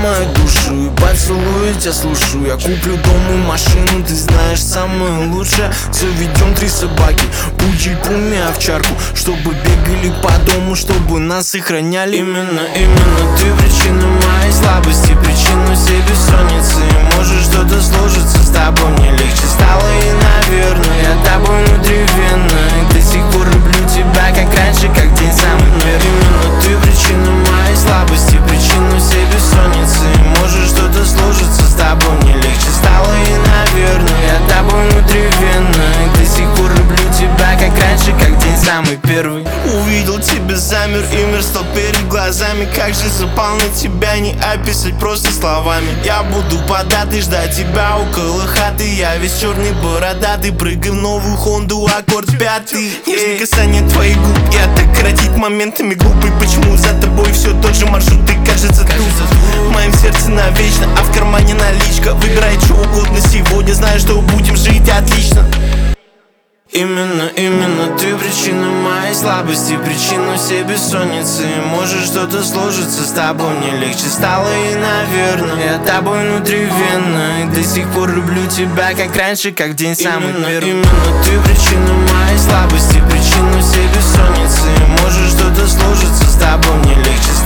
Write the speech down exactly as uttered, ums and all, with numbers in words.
мою душу и поцелую тебя слушаю. Я куплю дом и машину, ты знаешь, самое лучшее. Заведем три собаки, пудель, пуми, овчарку, чтобы бегали по дому, чтобы нас сохраняли. Именно, именно ты причина моей слабости, причина всей бессонницы. И может что-то сложится с тобой, мне легче стало и, наверное, я тобой внутривенно. И до сих пор люблю тебя, как раньше, как день самый первый. Именно ты причина моей слабости, причина всей бессонницы. И может что-то сложится с тобой, мне легче стало и, наверное, я тобой внутривенно. И до сих пор люблю тебя, как раньше, как день самый первый. Увидел тебя, замер, и мир стал перед глазами. Как же запал на тебя, не описать просто словами. Я буду податый, ждать тебя около хаты. Я весь черный бородатый, прыгай в новую Хонду, аккорд пятый. Нежные касания твоих губ, я так родить моментами глупый. Почему за тобой все тот же маршрут, ты кажется туп. В моем сердце навечно, а в кармане наличка. Выбирай что угодно сегодня, знаю, что будем жить отлично. Именно, именно ты причина моей слабости, причина всей бессонницы. Может что-то сложится с тобой, мне легче стало и, наверное, я тобой внутривенно. И до сих пор люблю тебя, как раньше, как день самый первый. Именно ты причина моей слабости, причина всей бессонницы. Может что-то сложится с тобой, мне легче